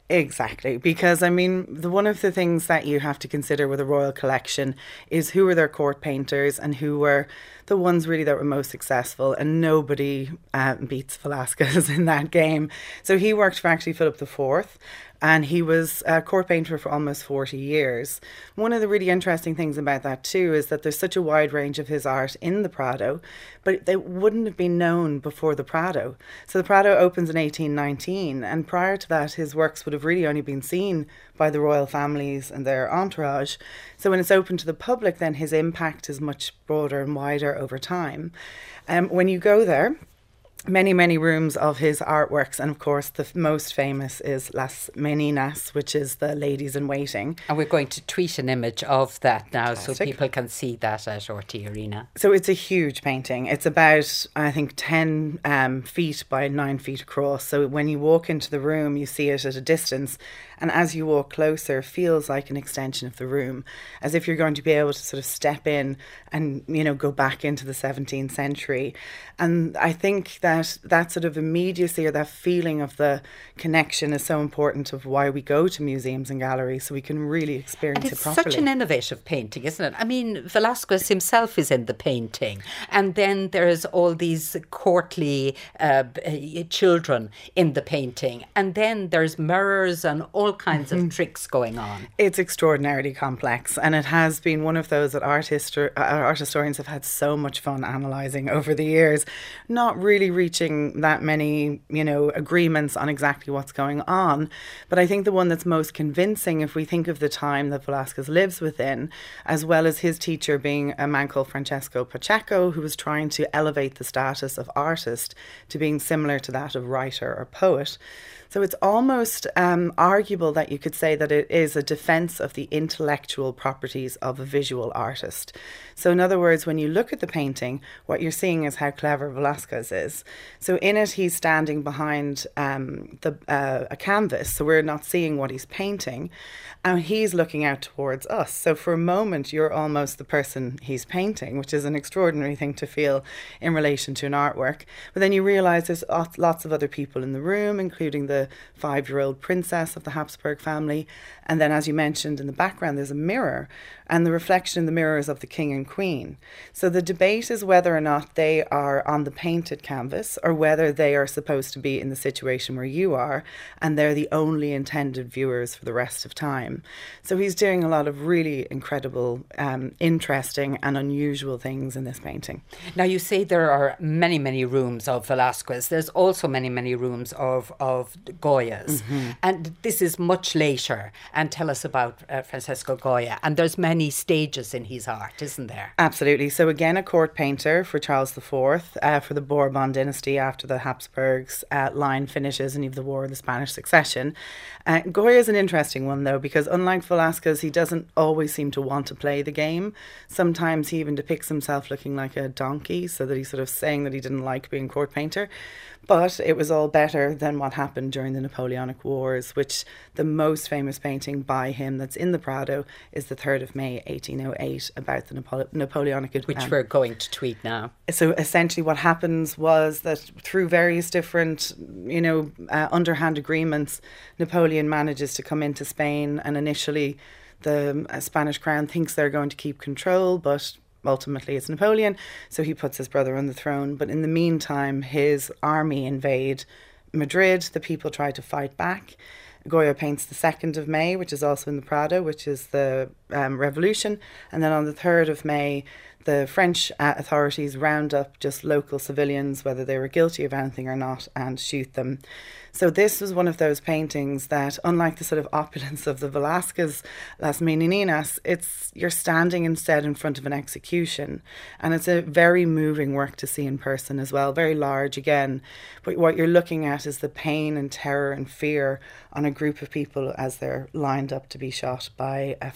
[SPEAKER 8] Exactly, because I mean, the, one of the things that you have to consider with a royal collection is who were their court painters and who were the ones really that were most successful, and nobody uh, beats Velázquez in that game. So he worked for actually Philip the Fourth, and he was a court painter for almost forty years. One of the really interesting things about that too is that there's such a wide range of his art in the Prado, but they wouldn't have been known before the Prado. So the Prado opens in eighteen nineteen, and prior to that his works would have really only been seen by the royal families and their entourage. So when it's open to the public, then his impact is much broader and wider over time. Um, when you go there, many, many rooms of his artworks, and of course the f- most famous is Las Meninas, which is the ladies in waiting.
[SPEAKER 1] And we're going to tweet an image of that now
[SPEAKER 8] Fantastic.
[SPEAKER 1] so people can see that at R T Arena.
[SPEAKER 8] So it's a huge painting. It's about, I think, ten um, feet by nine feet across. So when you walk into the room, you see it at a distance. And as you walk closer, it feels like an extension of the room, as if you're going to be able to sort of step in and, you know, go back into the seventeenth century. And I think that that sort of immediacy or that feeling of the connection is so important of why we go to museums and galleries, so we can really experience
[SPEAKER 1] And
[SPEAKER 8] it
[SPEAKER 1] it's
[SPEAKER 8] properly.
[SPEAKER 1] such an innovative painting, isn't it? I mean, Velázquez himself is in the painting. And then there's all these courtly uh, b- children in the painting. And then there's mirrors and all kinds of tricks going on.
[SPEAKER 8] It's extraordinarily complex, and it has been one of those that art, histor- uh, art historians have had so much fun analysing over the years, not really reaching that many, you know, agreements on exactly what's going on. But I think the one that's most convincing, if we think of the time that Velázquez lives within, as well as his teacher being a man called Francesco Pacheco, who was trying to elevate the status of artist to being similar to that of writer or poet. So it's almost um, arguable that you could say that it is a defence of the intellectual properties of a visual artist. So in other words, when you look at the painting, what you're seeing is how clever Velázquez is. So in it, he's standing behind um, the uh, a canvas, so we're not seeing what he's painting, and he's looking out towards us. So for a moment, you're almost the person he's painting, which is an extraordinary thing to feel in relation to an artwork. But then you realise there's lots of other people in the room, including the five-year-old princess of the Habsburg family. And then, as you mentioned, in the background, there's a mirror, and the reflection in the mirror is of the king and queen. So the debate is whether or not they are on the painted canvas or whether they are supposed to be in the situation where you are, and they're the only intended viewers for the rest of time. So he's doing a lot of really incredible, um, interesting and unusual things in this painting.
[SPEAKER 1] Now, you say there are many, many rooms of Velázquez. There's also many, many rooms of, of Goya's. Mm-hmm. And this is much later. And tell us about uh, Francesco Goya. And there's many stages in his art, isn't there?
[SPEAKER 8] Absolutely. So again, a court painter for Charles the Fourth, uh, for the Bourbon dynasty after the Habsburgs uh, line finishes and you have the War of the Spanish Succession. Uh, Goya is an interesting one, though, because unlike Velázquez, he doesn't always seem to want to play the game. Sometimes he even depicts himself looking like a donkey, so that he's sort of saying that he didn't like being court painter. But it was all better than what happened during the Napoleonic Wars, which the most famous painting by him that's in the Prado is the third of May, eighteen oh eight, about the Napo- Napoleonic...
[SPEAKER 1] Which
[SPEAKER 8] um,
[SPEAKER 1] we're going to tweet now.
[SPEAKER 8] So essentially what happens was that through various different, you know, uh, underhand agreements, Napoleon manages to come into Spain, and initially the uh, Spanish crown thinks they're going to keep control, but ultimately it's Napoleon, so he puts his brother on the throne. But in the meantime, his army invade Madrid. The people try to fight back. Goya paints the second of May, which is also in the Prado, which is the um, revolution. And then on the third of May, the French uh, authorities round up just local civilians, whether they were guilty of anything or not, and shoot them. So this was one of those paintings that, unlike the sort of opulence of the Velázquez Las Meninas, it's you're standing instead in front of an execution. And it's a very moving work to see in person as well, very large again. But what you're looking at is the pain and terror and fear on a group of people as they're lined up to be shot by a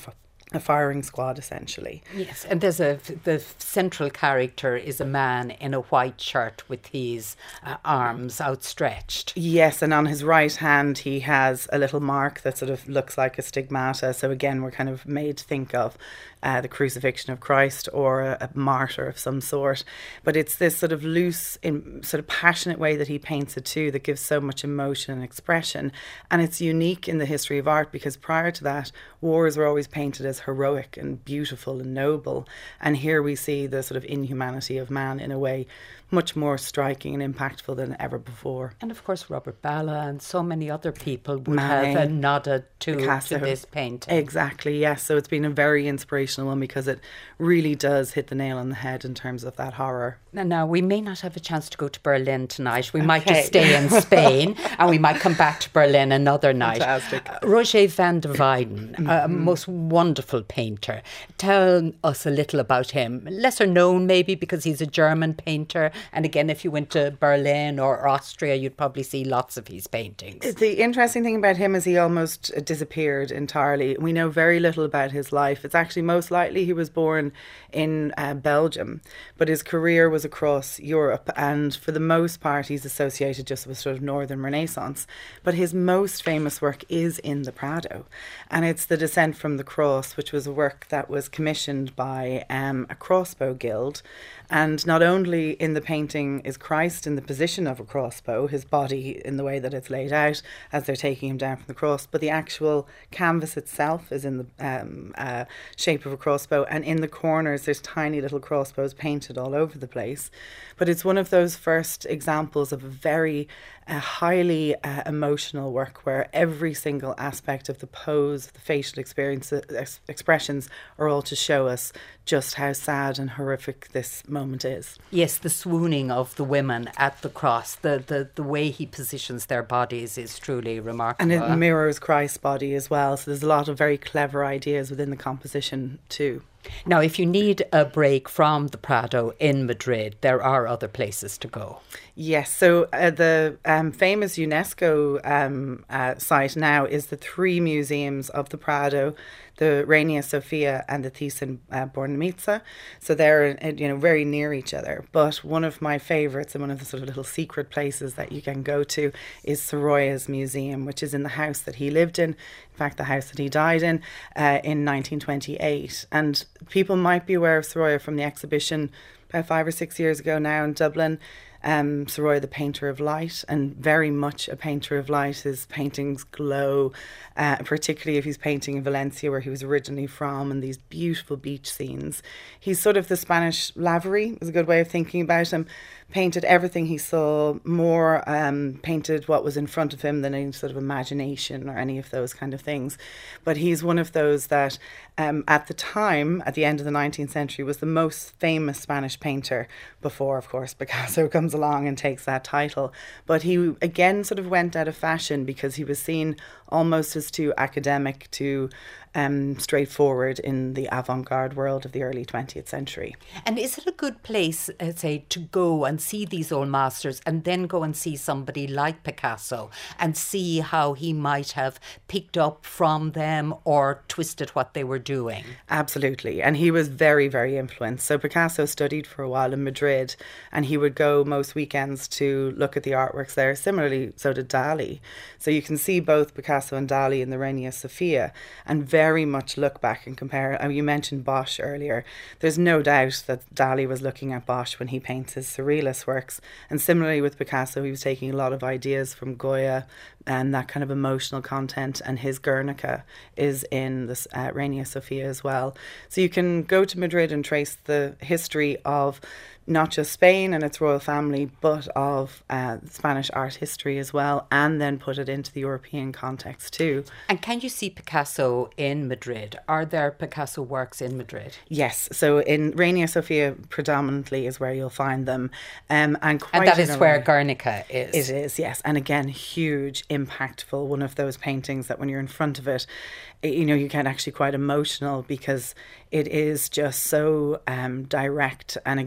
[SPEAKER 8] a firing squad, essentially.
[SPEAKER 1] Yes, and there's a the central character is a man in a white shirt with his uh, arms outstretched.
[SPEAKER 8] Yes, and on his right hand he has a little mark that sort of looks like a stigmata. So again, we're kind of made to think of uh, the crucifixion of Christ or a, a martyr of some sort. But it's this sort of loose, in, sort of passionate way that he paints it too that gives so much emotion and expression. And it's unique in the history of art because prior to that, wars were always painted as heroic and beautiful and noble. And here we see the sort of inhumanity of man in a way much more striking and impactful than ever before.
[SPEAKER 1] And of course, Robert Balla and so many other people would
[SPEAKER 8] Manet,
[SPEAKER 1] have uh, nodded to,
[SPEAKER 8] Picasso.
[SPEAKER 1] to this painting.
[SPEAKER 8] Exactly, yes. So it's been a very inspirational one because it really does hit the nail on the head in terms of that horror.
[SPEAKER 1] Now, now we may not have a chance to go to Berlin tonight. We
[SPEAKER 8] Okay.
[SPEAKER 1] might just stay in Spain and we might come back to Berlin another night.
[SPEAKER 8] Fantastic.
[SPEAKER 1] Uh, Roger van der Weyden, mm-hmm. a most wonderful painter. Tell us a little about him. Lesser known maybe because he's a German painter. And again, if you went to Berlin or Austria, you'd probably see lots of his paintings.
[SPEAKER 8] The interesting thing about him is he almost disappeared entirely. We know very little about his life. It's actually most likely he was born in uh, Belgium, but his career was across Europe, and for the most part he's associated just with sort of Northern Renaissance. But his most famous work is in the Prado, and it's The Descent from the Cross, which was a work that was commissioned by um, a crossbow guild. And not only in the painting is Christ in the position of a crossbow, his body in the way that it's laid out as they're taking him down from the cross, but the actual canvas itself is in the um, uh, shape of a crossbow, and in the corners there's tiny little crossbows painted all over the place. But it's one of those first examples of a very uh, highly uh, emotional work where every single aspect of the pose, the facial experience, ex- expressions are all to show us just how sad and horrific this moment is.
[SPEAKER 1] Yes, the swooning of the women at the cross, the, the, the way he positions their bodies is truly remarkable.
[SPEAKER 8] And it mirrors Christ's body as well, so there's a lot of very clever ideas within the composition too.
[SPEAKER 1] Now, if you need a break from the Prado in Madrid, there are other places to go.
[SPEAKER 8] Yes, so uh, the um, famous UNESCO um, uh, site now is the three museums of the Prado, the Reina Sofia and the Thyssen-Bornemisza. So they're uh, you know very near each other. But one of my favourites and one of the sort of little secret places that you can go to is Sorolla's museum, which is in the house that he lived in. In fact, the house that he died in uh, in nineteen twenty-eight. And people might be aware of Sorolla from the exhibition about five or six years ago now in Dublin. Um, Sorolla, the painter of light, and very much a painter of light. His paintings glow, uh, particularly if he's painting in Valencia, where he was originally from, and these beautiful beach scenes. He's sort of the Spanish Lavery, is a good way of thinking about him. Painted everything he saw, more um, painted what was in front of him than any sort of imagination or any of those kind of things. But he's one of those that um, at the time, at the end of the nineteenth century, was the most famous Spanish painter before, of course, Picasso comes along and takes that title. But he again sort of went out of fashion because he was seen almost as too academic, too um, straightforward in the avant-garde world of the early twentieth century.
[SPEAKER 1] And is it a good place, uh, say, to go and see these old masters and then go and see somebody like Picasso and see how he might have picked up from them or twisted what they were doing?
[SPEAKER 8] Absolutely. And he was very, very influenced. So Picasso studied for a while in Madrid, and he would go most weekends to look at the artworks there. Similarly, so did Dali. So you can see both Picasso and Dali in the Reina Sofia and very much look back and compare. Oh, you mentioned Bosch earlier. There's no doubt that Dali was looking at Bosch when he paints his surrealist works. And similarly with Picasso, he was taking a lot of ideas from Goya and that kind of emotional content, and his Guernica is in this uh, Reina Sofia as well. So you can go to Madrid and trace the history of not just Spain and its royal family, but of uh, Spanish art history as well, and then put it into the European context too.
[SPEAKER 1] And can you see Picasso in Madrid? Are there Picasso works in Madrid?
[SPEAKER 8] Yes, so in Reina Sofia predominantly is where you'll find them. Um, and, quite
[SPEAKER 1] and that is where
[SPEAKER 8] way,
[SPEAKER 1] Guernica is.
[SPEAKER 8] It is, yes. And again, huge, impactful, one of those paintings that when you're in front of it, you know, you get actually quite emotional because it is just so um, direct. And again,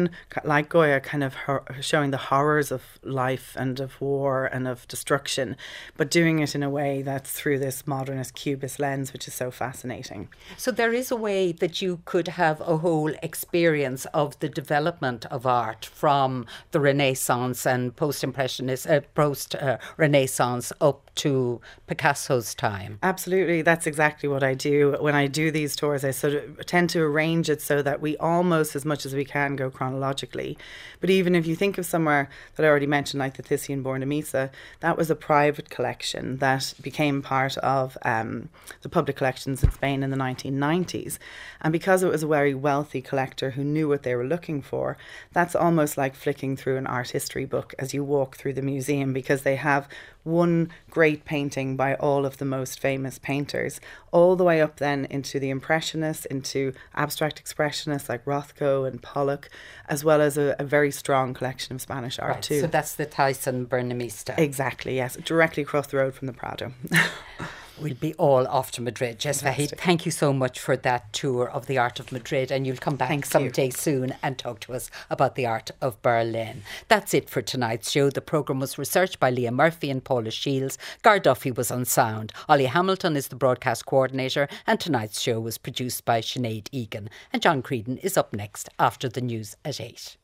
[SPEAKER 8] women like Goya kind of her- showing the horrors of life and of war and of destruction, but doing it in a way that's through this modernist cubist lens, which is so fascinating.
[SPEAKER 1] So there is a way that you could have a whole experience of the development of art from the Renaissance and post-impressionist, uh, post-Renaissance uh, up to Picasso's time.
[SPEAKER 8] Absolutely. That's exactly what I do. When I do these tours, I sort of tend to arrange it so that we almost, as much as we can, go chronologically. But even if you think of somewhere that I already mentioned, like the Thyssian-Bornemisza, that was a private collection that became part of um, the public collections in Spain in the nineteen nineties. And because it was a very wealthy collector who knew what they were looking for, that's almost like flicking through an art history book as you walk through the museum, because they have one great painting by all of the most famous painters, all the way up then into the Impressionists, into abstract expressionists like Rothko and Pollock, as well as a, a very strong collection of Spanish art
[SPEAKER 1] Right,
[SPEAKER 8] too.
[SPEAKER 1] so that's the Thyssen-Bornemisza.
[SPEAKER 8] Exactly, yes, directly across the road from the Prado.
[SPEAKER 1] We'll be all off to Madrid. Jess Fahey, thank you so much for that tour of the art of Madrid, and you'll come back
[SPEAKER 8] Thank
[SPEAKER 1] someday
[SPEAKER 8] you.
[SPEAKER 1] soon and talk to us about the art of Berlin. That's it for tonight's show. The programme was researched by Leah Murphy and Paula Shields. Gar Duffy was on sound. Ollie Hamilton is the broadcast coordinator, and tonight's show was produced by Sinead Egan. And John Creedon is up next after the news at eight.